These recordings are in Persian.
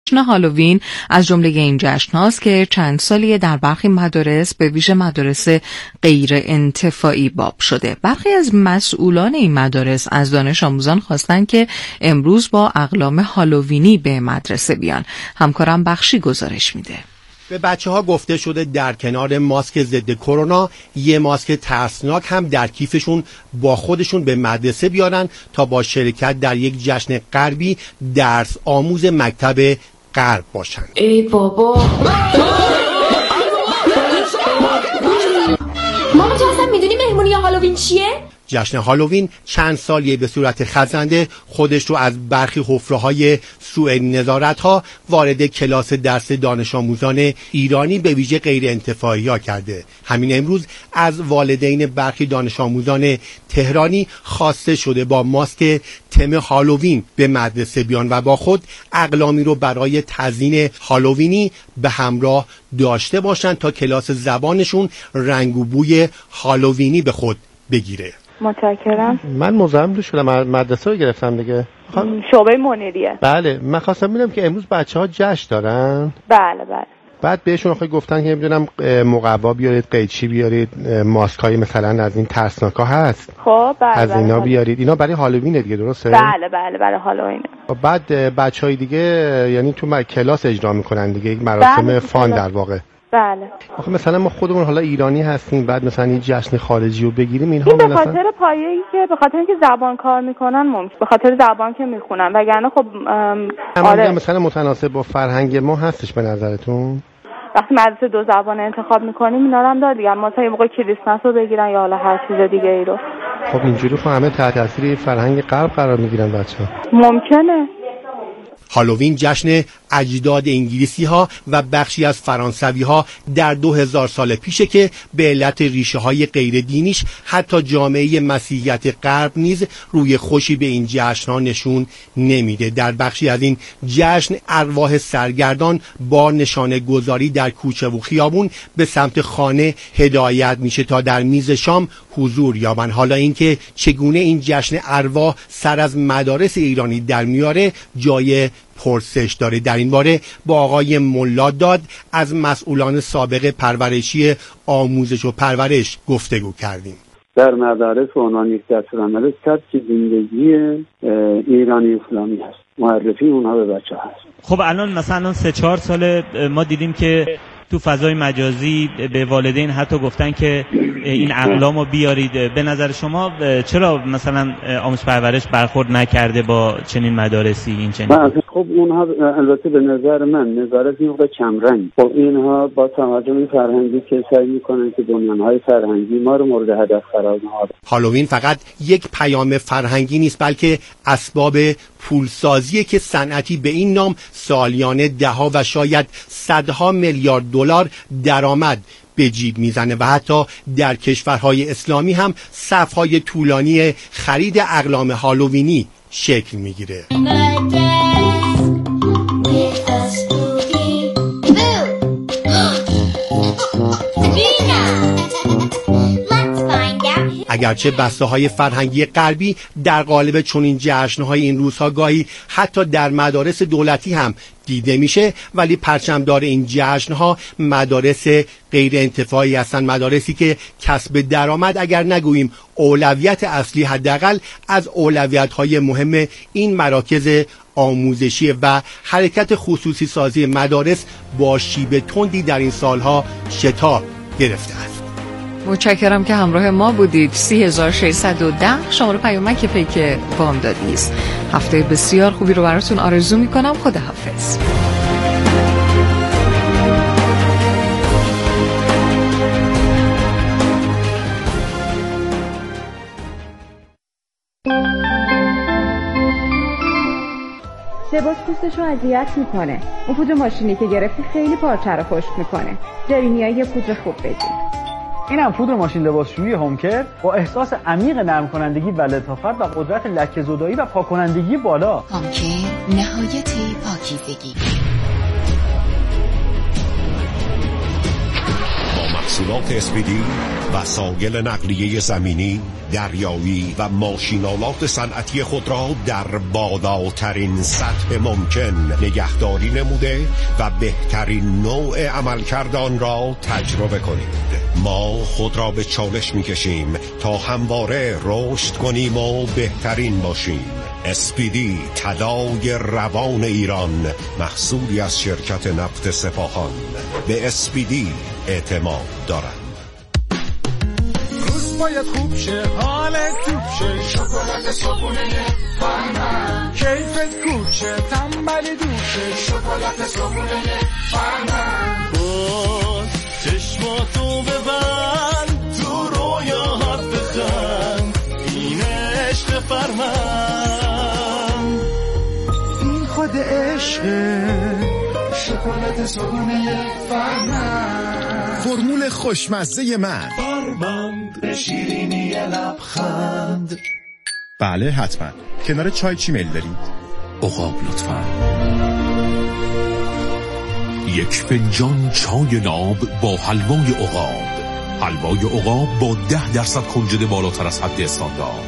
جشن هالووین از جمله این جشن هاست که چند سالیه در برخی مدارس به ویژه مدارس غیر انتفاعی باب شده. برخی از مسئولان این مدارس از دانش آموزان خواستن که امروز با اقلام هالووینی به مدرسه بیان. همکارم بخشی گزارش میده. به بچه‌ها گفته شده در کنار ماسک ضد کرونا یه ماسک ترسناک هم در کیفشون با خودشون به مدرسه بیارن تا با شرکت در یک جشن غربی درس آموز مکتب غرب باشن. ای بابا ماما تو اصلا میدونی مهمونی هالووین چیه؟ جشن هالووین چند سالیه به صورت خزنده خودش رو از برخی حفره‌های سوء نظارت‌ها وارد کلاس درس دانش آموزان ایرانی به ویژه غیر انتفاعی‌ها کرده. همین امروز از والدین برخی دانش آموزان تهرانی خواسته شده با ماسک تم هالووین به مدرسه بیان و با خود اقلامی رو برای تزیین هالووینی به همراه داشته باشند تا کلاس زبانشون رنگ و بوی هالووینی به خود بگیره. متشکرم. من مزاحم شدم، مدرسه رو گرفتم دیگه. شعبه منیریه. بله، من خواستم ببینم که امروز بچه‌ها جشن دارن. بله. بعد بهشون آخه گفتن که نمیدونم مقوا بیارید، قیچی بیارید، ماسکای مثلا از این ترسناکا هست. خب بله. از اینا بیارید. اینا برای هالووین دیگه، درسته؟ بله برای هالووین. بعد بچهای دیگه یعنی تو کلاس اجرا میکنن دیگه، یک مراسم فان در واقع. بله. آخه مثلا ما خودمون حالا ایرانی هستیم، بعد مثلا این جشن خارجی رو بگیریم، اینها به خاطر پایه‌ای که به خاطر اینکه زبان کار میکنن ممکن، به خاطر زبان که میخونن، وگرنه خب آره مثلا متناسب با فرهنگ ما هستش به نظرتون؟ وقتی مدرسه دو زبان انتخاب میکنیم اینا رو هم داد دیگه، مثلا یه موقع کریسمس رو بگیرن یا حالا هر چیز دیگه ای رو. خب اینجوری خب همه تحت تاثیر فرهنگ غرب قرار میگیرن بچه‌ها. ممکنه. هالووین جشن اجداد انگلیسی ها و بخشی از فرانسوی ها در 2000 سال پیشه که به علت ریشه های غیر دینیش حتی جامعه مسیحیت غرب نیز روی خوشی به این جشن ها نشون نمیده. در بخشی از این جشن ارواح سرگردان با نشانه گذاری در کوچه و خیابون به سمت خانه هدایت میشه تا در میز شام حضور یابن. حالا اینکه چگونه این جشن ارواح سر از مدارس ایرانی در میاره جای پرسش داره. در این باره با آقای ملا داد از مسئولان سابق پرورشی آموزش و پرورش گفتگو کردیم. در مدارس به عنوان یک دستورالعمل است که زندگی ایرانی اسلامی هست، معرفی اونها به بچه هست. خب الان مثلا 3-4 ساله ما دیدیم که تو فضای مجازی به والدین حتی گفتن که این اقلامو بیارید. به نظر شما چرا مثلا آموزش پرورش برخورد نکرده با چنین مدارسی این چنین؟ خب اونها البته به نظر من نظارت میوقع کمرنگ. خب اینها با توجه به فرهنگی که سعی میکنن که بنیانهای فرهنگی ما رو مورد هدف قرار بدن. هالووین فقط یک پیام فرهنگی نیست بلکه اسباب پولسازی که صنعتی به این نام سالیانه دهها و شاید صدها میلیارد دلار درآمد به جیب میزنه و حتی در کشورهای اسلامی هم صفهای طولانی خرید اقلام هالووینی شکل میگیره. اگرچه بسته‌های فرهنگی غربی در قالب چنین جشن‌های این روزها گاهی حتی در مدارس دولتی هم دیده میشه، ولی پرچمدار این جشن‌ها مدارس غیر انتفاعی هستند، مدارسی که کسب درآمد اگر نگوییم اولویت اصلی، حداقل از اولویت‌های مهم این مراکز آموزشی و حرکت خصوصی سازی مدارس با شیب تندی در این سالها شتاب گرفته است. متشکرم که همراه ما بودید. 3610 شماره پیامک پیک بامدادی است. هفته بسیار خوبی رو براتون آرزو میکنم. خداحافظ. لباس پوستشو اذیت میکنه. اون پودر ماشینی که گرفتی خیلی پارچه رو خشک میکنه. جرینیایی یه پودر خوب بدید. اینم پودر ماشین لباسشویی هومکر با احساس عمیق نرم کنندگی و لطافت و قدرت لکه زدایی و پاک کنندگی بالا. هومکر نهایت پاکیزگی. محصولات اسپیدی، وسایل نقلیه زمینی، دریایی و ماشینالات صنعتی خود را در بالاترین سطح ممکن نگهداری نموده و بهترین نوع عملکرد آن را تجربه کنید. ما خود را به چالش می‌کشیم تا همواره رشد کنیم و بهترین باشیم. اسپیدی، طلای روان ایران، محصولی از شرکت نفت سپاهان. به اسپیدی اعتماد دارند. روز باید خوب شه، حالت خوب شه، شکلات صبحونه فهمم، کیفت خوب شه، تنبلی دور شه، شکلات صبحونه فهمم. باز چشماتو ببند، تو رویاهات بخند، این عشق فرمم، این خود عشقه، شکلات صبحونه فهمم. فرمول خوشمزه من فرمند به شیرینی لبخند. بله حتما. کنار چای چی میل دارید؟ عقاب لطفا. یک فنجان چای ناب با حلوای عقاب. حلوای عقاب با 10% کنجد بالاتر از حد استاندارد.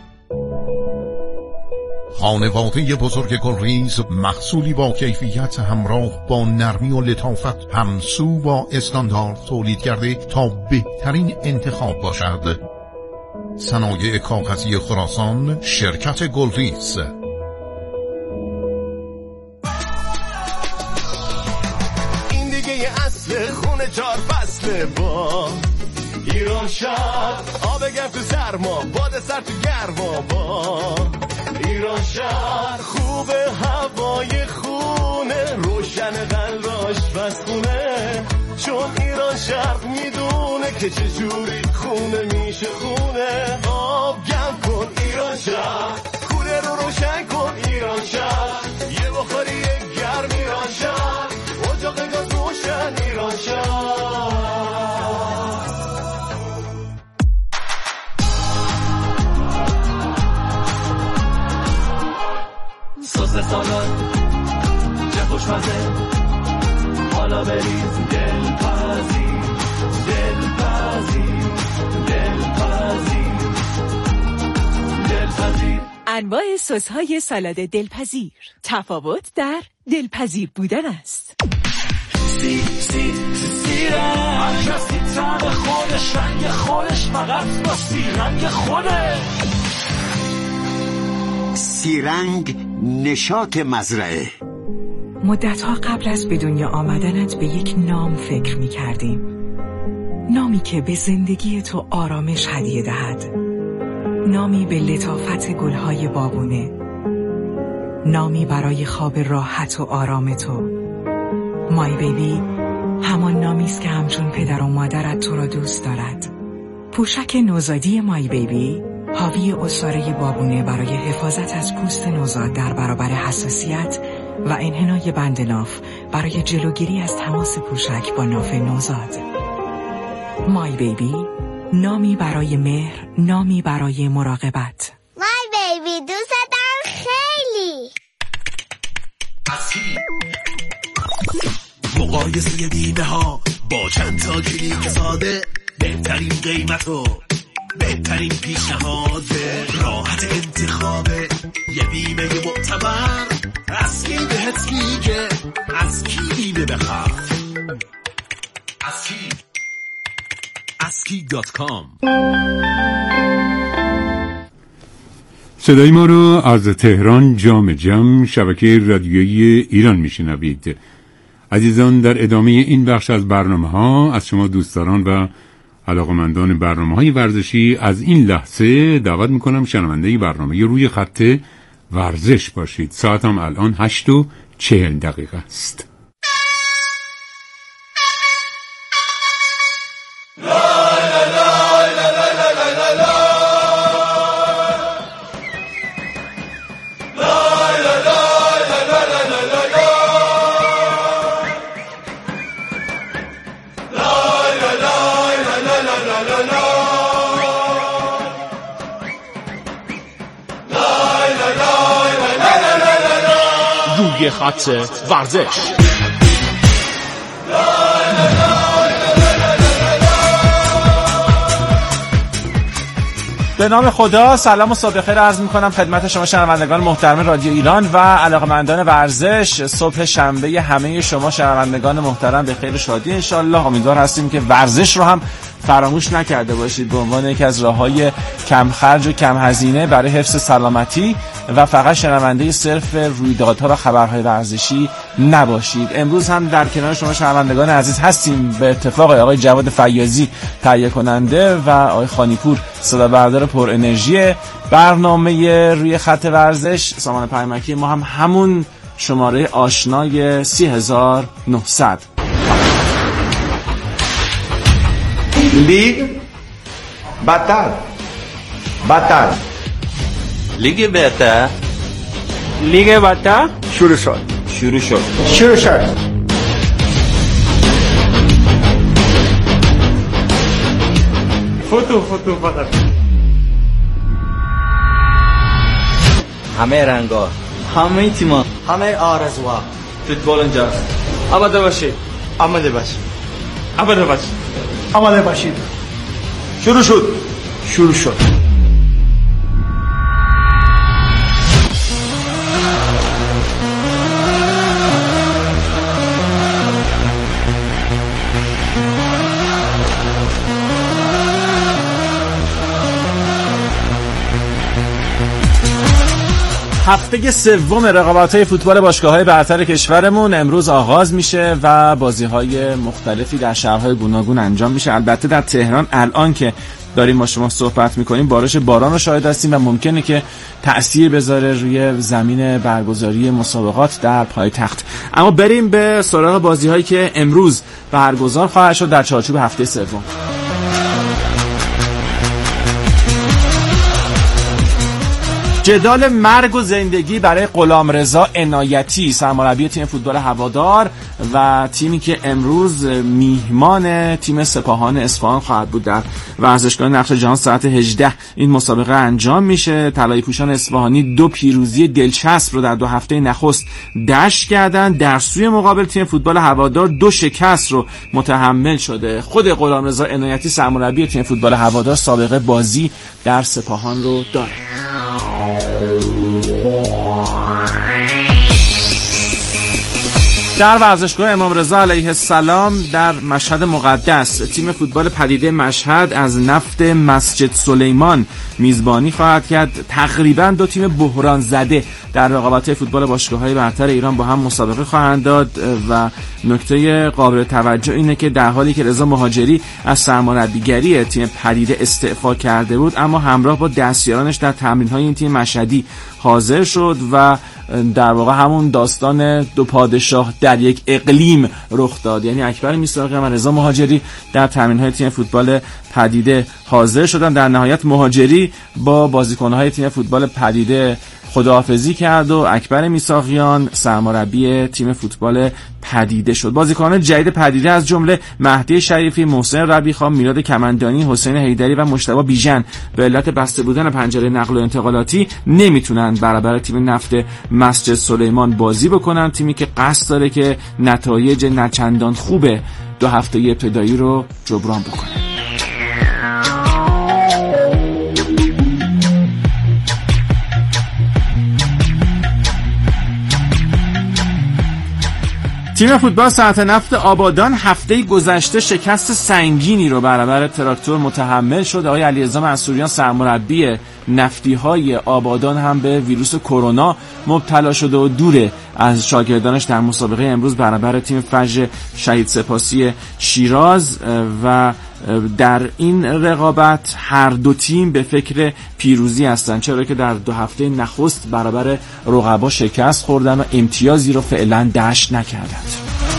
خانواده بزرگ گلریز، محصولی با کیفیت همراه با نرمی و لطافت همسو با استاندارد تولید کرده تا بهترین انتخاب باشد. صنایع کاغذی خراسان، شرکت گلریز. این دیگه اصل خونه 4 فصله با ایران شهر، آب گرم تو سرما، باد سر تو گرما با ایران شهر. خوبه هوای خونه، روشن قلبش بس خونه، چون ایران شهر میدونه که چجوری خونه میشه خونه. آب گرم کن ایران شهر، کوله رو روشن کن ایران شهر، یه بخاری گرم ایران شهر، اجاق گاز روشن ایران شهر. سس سالاد چه خوشمزه، حالا بریز دلپذیر، دلپذیر، دلپذیر، دلپذیر. انواع سس‌های سالاد دلپذیر، تفاوت در دلپذیر بودن است. سیرنگ هر کسی طعم خودش، رنگ خودش، فقط با سیرنگ خودش. سیرنگ نشاط مزرعه. مدتها قبل از به دنیا آمدنت به یک نام فکر می کردیم. نامی که به زندگی تو آرامش هدیه دهد. نامی به لطافت گلهای بابونه. نامی برای خواب راحت و آرام تو. مای بیبی همان نامی است که همچون پدر و مادرت تو را دوست دارد. پوشک نوزادی مای بیبی حاوی عصاره بابونه برای حفاظت از پوست نوزاد در برابر حساسیت و انحنای بند ناف برای جلوگیری از تماس پوشک با ناف نوزاد. مای بیبی، نامی برای مهر، نامی برای مراقبت. مای بیبی دوست دارم خیلی. مقایسه بیمه ها با چند تا کلیک ساده، بهترین قیمت و بهترین پیشنهاد، راحت انتخاب یه بیمه معتبر. از کی بهت میگه از کی بیمه بخر؟ aski.com. صدای ما رو از تهران جام جم شبکه رادیویی ایران میشنوید. عزیزان، در ادامه این بخش از برنامه ها از شما دوستداران و علاقمندان برنامه‌های ورزشی از این لحظه دعوت میکنم شنونده برنامه روی خط ورزش باشید. ساعت هم الان 8:40 است. روی خط ورزش. به نام خدا سلام و صبح خیر عرض می‌کنم خدمت شما شنوندگان محترم رادیو ایران و علاقه‌مندان ورزش. صبح شنبه همه شما شنوندگان محترم به خیر و شادی انشالله. امیدوار هستیم که ورزش رو هم فراموش نکرده باشید به عنوان یکی از راه‌های کم خرج و کم هزینه برای حفظ سلامتی و فقط شنونده صرف رویدادها و خبرهای ورزشی نباشید. امروز هم در کنار شما شنوندگان عزیز هستیم به اتفاق آقای جواد فیاضی تهیه کننده و آقای خانیپور صدا بردار پر انرژی برنامه روی خط ورزش. سامان پیامکی ما هم همون شماره آشنای 30900 لیگ بطل لیگ بهتر شروع شد فوتو فقط همه رنگا، همه تیما، همه آرزوها. فوتبال اینجاست. آماده باشید. شروع شد. هفته سوم رقابت‌های فوتبال باشگاه‌های برتر کشورمون امروز آغاز میشه و بازی‌های مختلفی در شهرهای گوناگون انجام میشه. البته در تهران الان که داریم با شما صحبت میکنیم بارش باران رو شاهد هستیم و ممکنه که تأثیر بذاره روی زمین برگزاری مسابقات در پایتخت. اما بریم به سراغ بازی‌هایی که امروز برگزار خواهد شد در چارچوب هفته سوم. جدال مرگ و زندگی برای غلامرضا عنایتی سرمربی تیم فوتبال هوادار و تیمی که امروز میهمان تیم سپاهان اصفهان خواهد بود در ورزشگاه نقش جهان ساعت 18 این مسابقه انجام میشه. طلایی پوشان اصفهانی 2 پیروزی دلچسب رو در 2 هفته نخست دشت کردن. در سوی مقابل تیم فوتبال هوادار 2 شکست رو متحمل شده. خود غلامرضا عنایتی سرمربی تیم فوتبال هوادار سابقه بازی در سپاهان رو داره. در ورزشگاه امام رضا علیه السلام در مشهد مقدس تیم فوتبال پدیده مشهد از نفت مسجد سلیمان میزبانی خواهد کرد. تقریبا 2 تیم بحران زده در رقابت‌های فوتبال باشگاه‌های برتر ایران با هم مسابقه خواهند داد و نکته قابل توجه اینه که در حالی که رضا مهاجری از سرمربیگری تیم پدیده استعفا کرده بود اما همراه با دستیارانش در تمرین‌های این تیم مشهدی حاضر شد و در واقع همون داستان 2 پادشاه در یک اقلیم رخ داد. یعنی اکبر میثاقیان و رضا مهاجری در تمرین‌های تیم فوتبال پدیده حاضر شدن. در نهایت مهاجری با بازیکن‌های تیم فوتبال پدیده خداحافظی کرد و اکبر میثاقیان سرمربی تیم فوتبال پدیده شد. بازیکنان جدید پدیده از جمله مهدی شریفی، محسن ربیخان، میلاد کمندانی، حسین حیدری و مجتبی بیژن به علت بسته بودن پنجره نقل و انتقالاتی نمیتونن برابر تیم نفت مسجد سلیمان بازی بکنن. تیمی که قصد داره که نتایج نچندان خوب 2 هفته ابتدایی رو جبران بکنه. تیم فوتبال صنعت نفت آبادان هفته گذشته شکست سنگینی رو برابر تراکتور متحمل شد. آقای علیرضا منصوریان سرمربی نفتی‌های آبادان هم به ویروس کرونا مبتلا شده و دوره از شاگردانش در مسابقه امروز برابر تیم فجر شهید سپاسی شیراز و در این رقابت هر 2 تیم به فکر پیروزی هستند، چرا که در 2 هفته نخست برابر رقبا شکست خوردن و امتیازی رو فعلا دشت نکردند.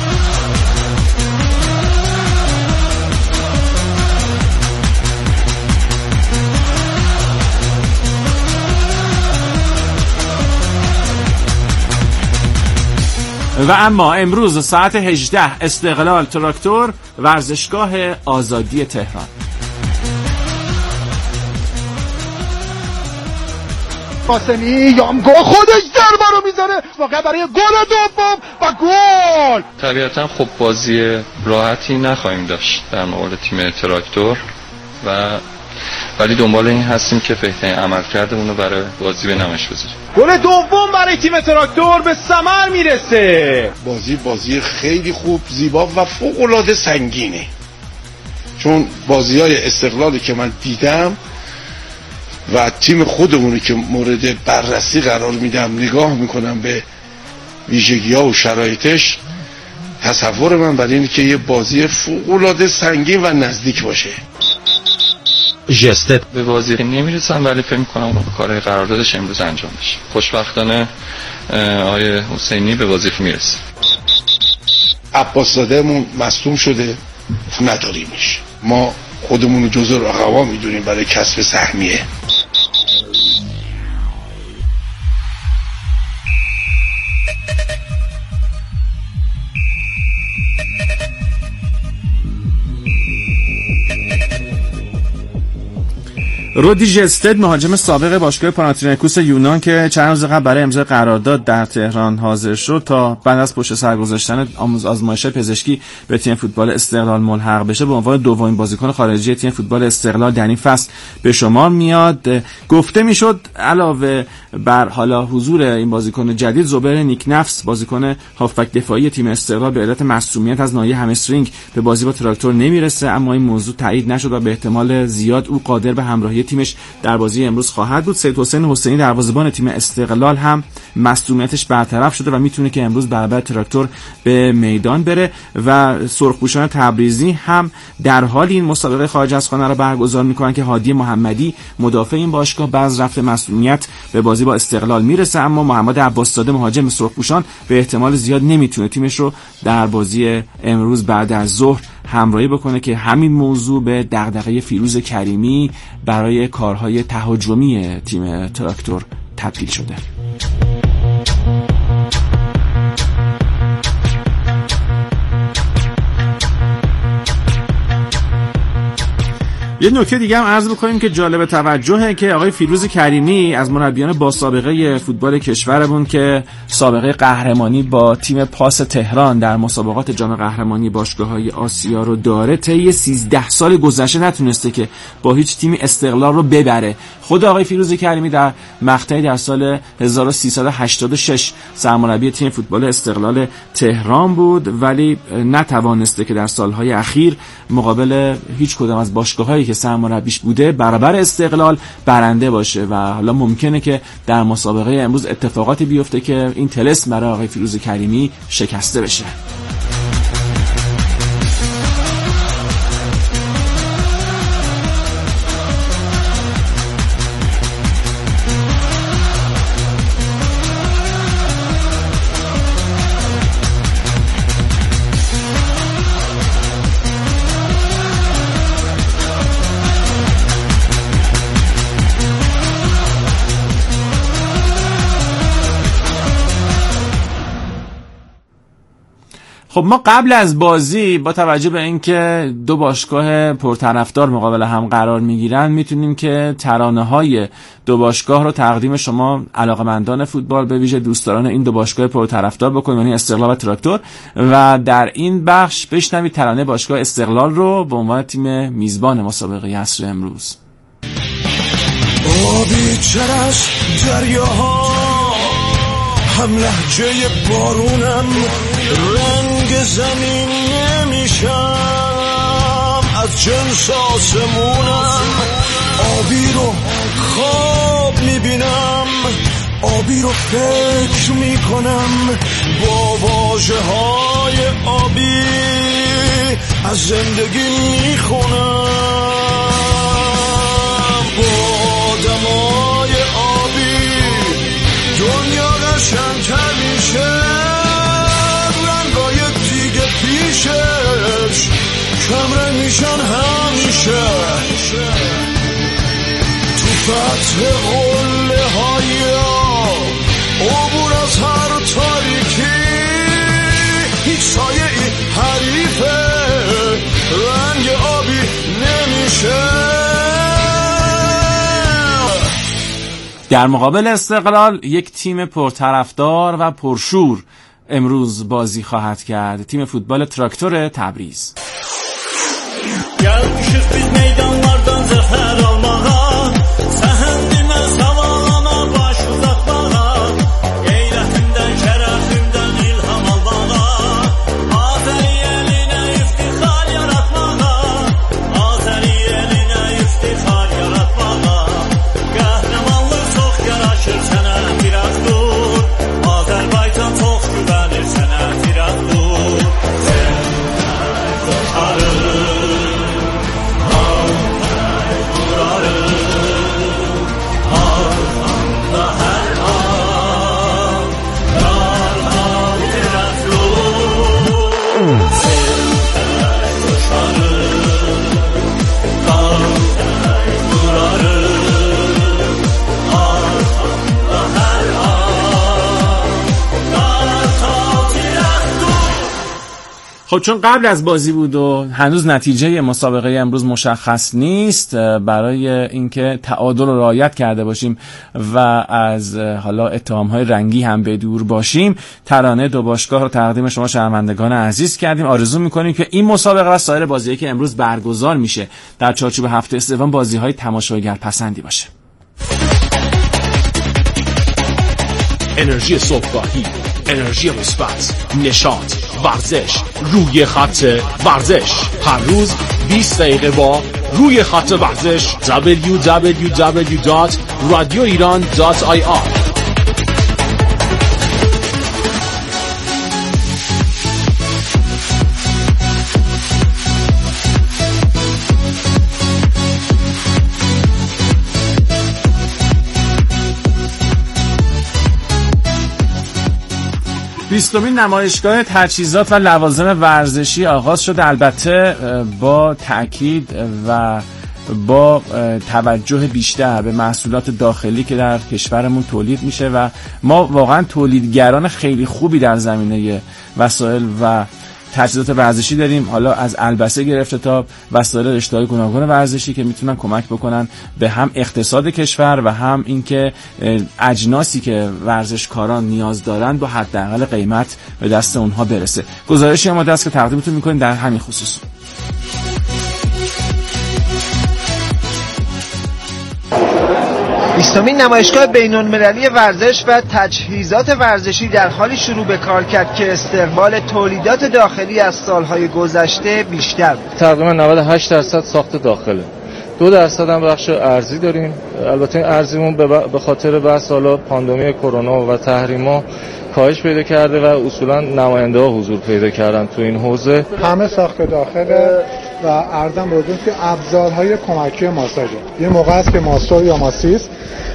و اما امروز ساعت 18 استقلال تراکتور ورزشگاه آزادی تهران. قاسمی یامگو خودش ضربه رو میزنه واقعا برای گل دوم و گل. طبیعتا خب بازی راحتی نخواهیم داشت در مقابل تیم تراکتور و ولی دنبال این هستیم که بهترین عملکردمون رو برای بازی به نمایش بذاریم. گل دوم برای تیم تراکتور به ثمر میرسه. بازی خیلی خوب، زیبا و فوق‌العاده سنگینه. چون بازی‌های استقلالی که من دیدم و تیم خودمونی که مورد بررسی قرار میدم نگاه میکنم به ویژگی‌ها و شرایطش، تصور من برای اینه که یه بازی فوق‌العاده سنگین و نزدیک باشه. جستت به بازی نمیرسن ولی فکر می‌کنم کار قراردادش امروز انجام بشه. خوشبختانه آقای حسینی به وظیفه میرسه. عباس‌زاده‌مون مصدوم شده، نداریمش. ما خودمون رو جزء رقبا میدونیم برای کسب سهمیه. رودی جستد مهاجم سابق باشگاه پاناتینایکوس یونان که چند روز قبل برای امضای قرارداد در تهران حاضر شد تا بعد از پشت سر گذاشتن آزمایش پزشکی به تیم فوتبال استقلال ملحق بشه به عنوان دومین بازیکن خارجی تیم فوتبال استقلال در این فصل به شمار میاد. گفته میشد علاوه بر حالا حضور این بازیکن جدید، زبیر نیکنفس بازیکن هافبک دفاعی تیم استقلال به علت معصومیت از ناحیه همسترینگ به بازی با تراکتور نمیرسه، اما این موضوع تایید نشد و به احتمال زیاد او قادر به همراهی تیمش در بازی امروز خواهد بود. سید حسین حسینی دروازه‌بان تیم استقلال هم مصدومیتش برطرف شده و میتونه که امروز برابر تراکتور به میدان بره و سرخپوشان تبریزی هم در حال این مسابقه خارج از خانه را برگزار میکنن که هادی محمدی مدافع این باشگاه بعد از رفع مصدومیت به بازی با استقلال میرسه، اما محمد عباس‌زاده مهاجم سرخپوشان به احتمال زیاد نمیتونه تیمش رو در بازی امروز بعد از ظهر همراهی بکنه که همین موضوع به دغدغه فیروز کریمی برای کارهای تهاجمی تیم تراکتور تبدیل شده. یه نکته دیگه هم عرض بکنیم که جالب توجهه که آقای فیروز کریمی از مربیان با سابقه فوتبال کشورمون که سابقه قهرمانی با تیم پاس تهران در مسابقات جام قهرمانی باشگاه‌های آسیا رو داره، طی 13 سال گذشته نتونسته که با هیچ تیمی استقلال رو ببره. خود آقای فیروز کریمی در مقطعی در سال 1386 سرمربی تیم فوتبال استقلال تهران بود، ولی نتوانسته که در سالهای اخیر مقابل هیچ کدام از باشگاه‌هایی که سرمربیش بوده برابر استقلال برنده باشه و حالا ممکنه که در مسابقه امروز اتفاقاتی بیفته که این طلسم برای آقای فیروز کریمی شکسته بشه. خب ما قبل از بازی با توجه به اینکه دو باشگاه پرطرفدار مقابل هم قرار میگیرن میتونیم که ترانه‌های دو باشگاه رو تقدیم شما علاقه‌مندان فوتبال به ویژه دوستداران این دو باشگاه پرطرفدار بکنیم، یعنی استقلال و تراکتور، و در این بخش بشنوید ترانه باشگاه استقلال رو به عنوان تیم میزبان مسابقه عصر امروز. آبی چرش دریاها هم لهجه بارونم، رنگ زمین نمیشم از جنس آسمونم، آبی رو خواب میبینم، آبی رو فکر میکنم، با واژه های آبی از زندگی میخونم، با دمای آبی دنیا قشنگ‌تر میشه، رنگای دیگه پیشش کمرنگ میشن همیشه، تو فتح قله های عبور از هر تاریکی، هیچ سایه ای حریفه رنگ آبی نمیشه. در مقابل استقلال یک تیم پرطرفدار و پرشور امروز بازی خواهد کرد، تیم فوتبال تراکتور تبریز. Gelmişiz biz meydanlardan zafer al خب چون قبل از بازی بود و هنوز نتیجه مسابقه امروز مشخص نیست، برای اینکه تعادل رو رعایت کرده باشیم و از حالا اتهام‌های رنگی هم بدور باشیم، ترانه دو باشگاه رو تقدیم شما شنوندگان عزیز کردیم. آرزو می‌کنیم که این مسابقه و سایر بازی‌هایی که امروز برگزار میشه در چارچوب هفته سوم بازی‌های تماشاگر پسندی باشه. انرژی صبحگاهی، انرژی مثبت، نشاط، ورزش، روی خط ورزش. هر روز 20 دقیقه با روی خط ورزش. www.radioiran.ir 20مین نمایشگاه تجهیزات و لوازم ورزشی آغاز شد، البته با تأکید و با توجه بیشتر به محصولات داخلی که در کشورمون تولید میشه و ما واقعا تولیدگران خیلی خوبی در زمینه وسایل و تجهیزات ورزشی داریم، حالا از البسه گرفته تا وسایل رشته‌های گوناگون ورزشی که میتونن کمک بکنن به هم اقتصاد کشور و هم اینکه اجناسی که ورزشکاران نیاز دارن با حداقل قیمت به دست اونها برسه. گزارشی ما دست که تقدیمتون میکنیم در همین خصوص. بیستمین نمایشگاه بین‌المللی ورزش و تجهیزات ورزشی در حالی شروع به کار کرد که استقبال تولیدات داخلی از سالهای گذشته بیشتر بود. تقریبا 98% ساخت داخله، 2% هم بخش ارزی داریم. البته این ارزیمون به خاطر بحث حالا پاندمی کرونا و تحریما کاهش پیدا کرده و اصولا نماینده ها حضور پیدا کردن تو این حوزه. همه ساخت داخله و ارزم بزرگ که ابزارهای کمکی ماساژه. یه موقع است که ماسور یا ماسیس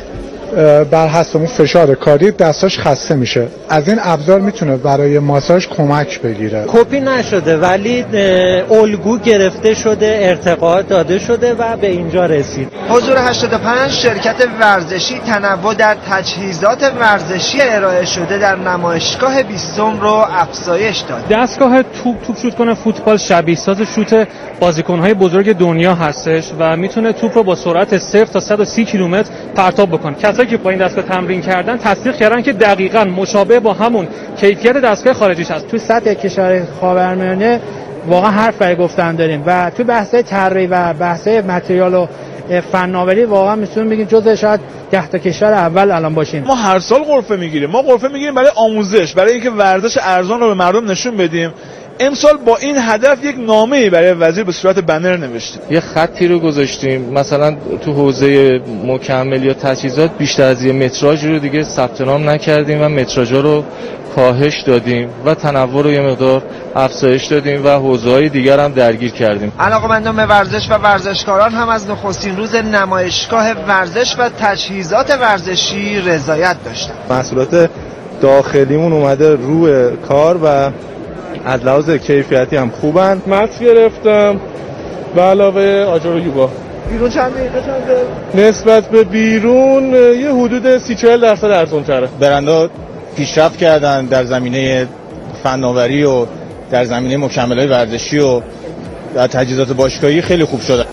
بر حسب اون فشار کاری دستاش خسته میشه، از این ابزار میتونه برای ماساژ کمک بگیره. کپی نشده ولی الگو گرفته شده، ارتقا داده شده و به اینجا رسید. حضور 85 شرکت ورزشی تنوع در تجهیزات ورزشی ارائه شده در نمایشگاه 20 رو افزایش داد. دستگاه توپ شوت کنه فوتبال شبیه ساز شوت بازیکن‌های بزرگ دنیا هستش و میتونه توپ رو با سرعت 0 تا 130 کیلومتر پرتاب بکنه. کسایی که با این دستگاه تمرین کردن تصدیق کردن که دقیقاً مشابه با همون کیفیت دستگاه خارجیش هست. تو سطح کشور خاورمیانه واقعا حرف برای گفتن داریم و تو بحث‌های طراحی و بحث‌های متریال و فناوری واقعا میتونیم بگیم جزء شاید 10 تا کشور اول الان باشیم. ما هر سال غرفه میگیریم. ما غرفه میگیریم برای آموزش، برای اینکه ورزش ارزان رو به مردم نشون بدیم. امسال با این هدف یک نامه‌ای برای وزیر به صورت بنر نوشتیم. یه خطی رو گذاشتیم، مثلا تو حوزه مکمل یا تجهیزات بیشتر از یه متراژ رو دیگه ثبت نام نکردیم و متراژها رو کاهش دادیم و تنوع رو یه مقدار افزایش دادیم و حوزه‌های دیگر هم درگیر کردیم. علاقه‌مندان به ورزش و ورزشکاران هم از نخستین روز نمایشگاه ورزش و تجهیزات ورزشی رضایت داشتند. محصولات داخلیمون اومده روی کار و از لحاظ کیفیتی هم خوبن. متر گرفتم به علاوه آجر و یوگا. بیرون چند دقیقه چنده؟ نسبت به بیرون یه حدود 30-40% ارزان تره. برندها پیشرفت کردن در زمینه فناوری و در زمینه مکمل‌های ورزشی و در تجهیزات باشگاهی خیلی خوب شده.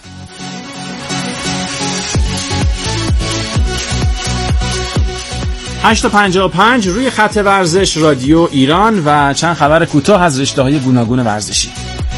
هشت تا 55 روی خط ورزش رادیو ایران و چند خبر کوتاه از رشته‌های گوناگون ورزشی.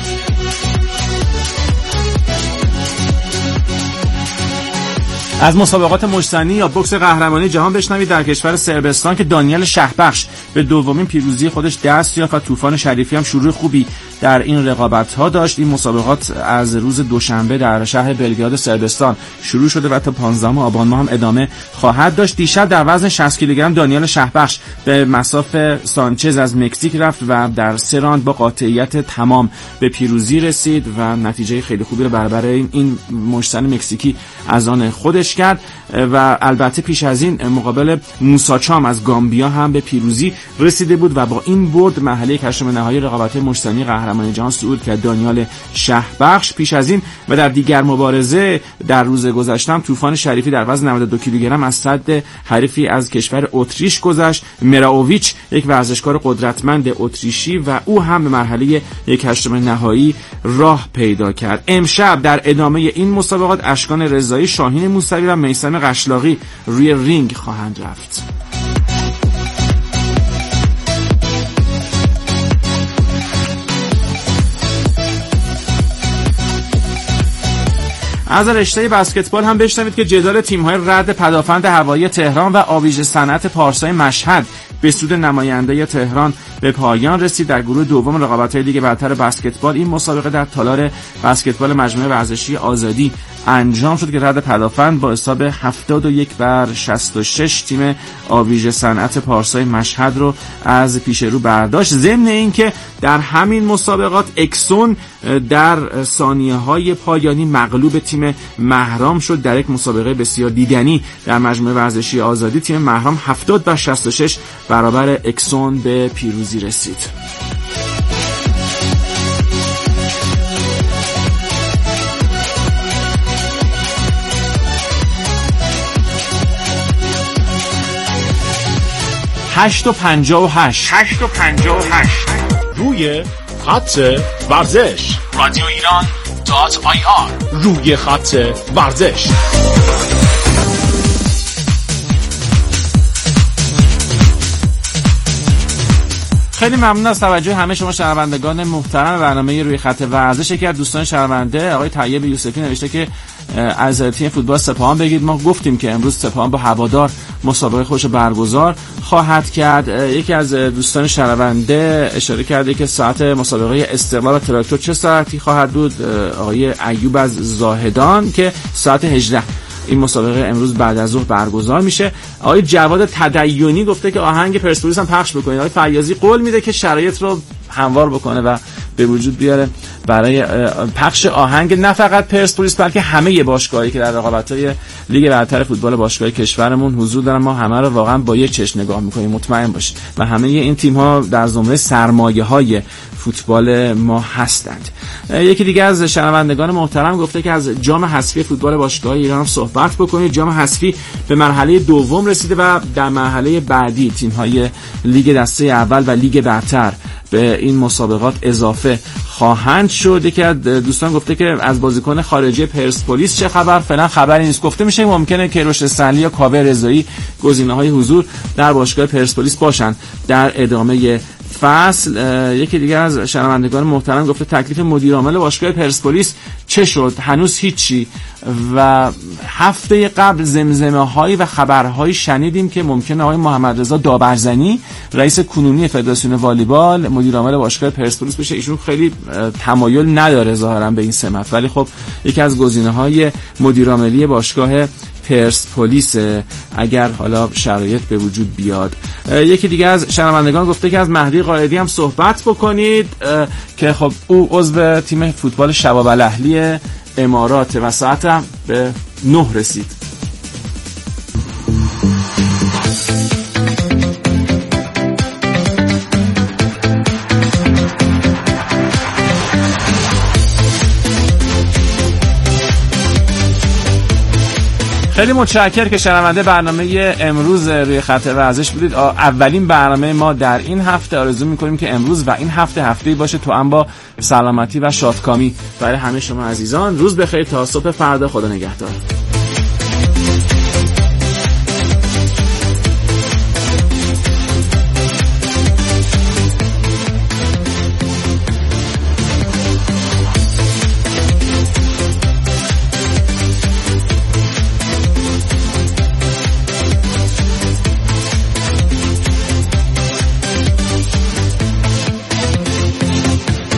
از مسابقات مجتمعی یا بوکس قهرمانی جهان بشنوید. در کشور صربستان که دانیل شهبخش به دومین پیروزی خودش دست یافت و طوفان شریفی هم شروع خوبی در این رقابت‌ها داشت. این مسابقات از روز دوشنبه در شهر بلگراد صربستان شروع شده و تا 15 آبان ماه هم ادامه خواهد داشت. دیشب در وزن 60 کیلوگرم دانیل شهبخش به مصاف سانچز از مکزیک رفت و در 3 راند با قاطعیت تمام به پیروزی رسید و نتیجه خیلی خوبی رو برابر این مشتری مکزیکی از آن خودش برداشت کرد و البته پیش از این مقابل موساچام از گامبیا هم به پیروزی رسیده بود و با این برد مرحله هشتم نهایی رقابت‌های مجتمعی قهرمانی جهان صعود کرد. دانیال شهبخش پیش از این و در دیگر مبارزه در روز گذشته طوفان شریفی در وزن 92 کیلوگرم از صد حریفی از کشور اتریش گذشت. مراوویچ یک ورزشکار قدرتمند اتریشی و او هم به مرحله 1/8 نهایی راه پیدا کرد. امشب در ادامه این مسابقات اشکان رضایی، شاهین موسوی و میثم قشلاقی روی رینگ خواهند رفت. از رشته بسکتبال هم بشنوید که جدال تیم‌های رد پدافند هوایی تهران و آویژه صنعت پارسای مشهد به سود نماینده تهران به پایان رسید. در گروه دوم رقابت‌های لیگ برتر بسکتبال این مسابقه در تالار بسکتبال مجموعه ورزشی آزادی انجام شد که رد پدافند با حساب 71-66 تیم آویژه صنعت پارسای مشهد رو از پیش رو برداشت. ضمن اینکه در همین مسابقات اکسون در ثانیه‌های پایانی مغلوب تیم مهرام شد. در یک مسابقه بسیار دیدنی در مجموعه ورزشی آزادی تیم مهرام 70-66 برابر اکسون به پیروزی رسید. هشت و 58 روی خط ورزش رادیو ایران .ir روی خط ورزش. خیلی ممنون از توجه همه شما شنوندگان محترم برنامه روی خط ورزش. یکی از دوستان شنونده آقای طیب یوسفی نوشته که از تیم فوتبال سپاهان بگید. ما گفتیم که امروز سپاهان با هوادار مسابقه خودش برگزار خواهد کرد. یکی از دوستان شنونده اشاره کرده که ساعت مسابقه استقلال و تراکتور چه ساعتی خواهد بود. آقای ایوب از زاهدان که ساعت 18 این مسابقه امروز بعد از ظهر برگزار میشه. آقای جواد تدیونی گفته که آهنگ پرسپولیس هم پخش بکنید. آقای فیاضی قول میده که شرایط رو هموار بکنه و به وجود بیاره برای پخش آهنگ نه فقط پرسپولیس بلکه همه باشگاهایی که در رقابت‌های لیگ برتر فوتبال باشگاهی کشورمون حضور دارن. ما همه رو واقعا با یک چشم نگاه می‌کنیم، مطمئن باشید، و همه این تیم‌ها در زمره سرمایه‌های فوتبال ما هستند. یکی دیگه از شنوندگان محترم گفته که از جام حذفی فوتبال باشگاه ایران هم صحبت بکنید. جام حذفی به مرحله دوم رسیده و در مرحله بعدی تیم‌های لیگ دسته اول و لیگ برتر به این مسابقات اضافه خواهند شد. یکی از دوستان گفته که از بازیکن خارجی پرسپولیس چه خبر؟ فعلا خبری نیست. گفته میشه ممکنه که کیروش استنلی یا کاوه رضایی گزینه‌های حضور در باشگاه پرسپولیس باشن در ادامه فصل. یکی دیگه از شنوندگان محترم گفته تکلیف مدیر عامل باشگاه پرسپولیس چه شد؟ هنوز هیچی. و هفته قبل زمزمه‌هایی و خبرهایی شنیدیم که ممکنه آقای محمد رضا داورزنی رئیس کنونی فدراسیون والیبال مدیر عامل باشگاه پرسپولیس بشه. ایشون خیلی تمایل نداره ظاهرا به این سمت، ولی خب یکی از گزینه‌های مدیر عاملی باشگاه پرسپولیس اگر حالا شرایط به وجود بیاد. یکی دیگه از شنوندگان گفته که از مهدی قائدی هم صحبت بکنید که خب او عضو تیم فوتبال شباب الاهلی امارات و ساعت هم به 9 رسید. خیلی متشکرم که شنونده برنامه امروز روی خط ورزش بودید. اولین برنامه ما در این هفته. آرزو می‌کنیم که امروز و این هفته‌ای باشه تو هم با سلامتی و شادکامی برای همه شما عزیزان. روز بخیر تا صبح فردا. خدا نگهدار.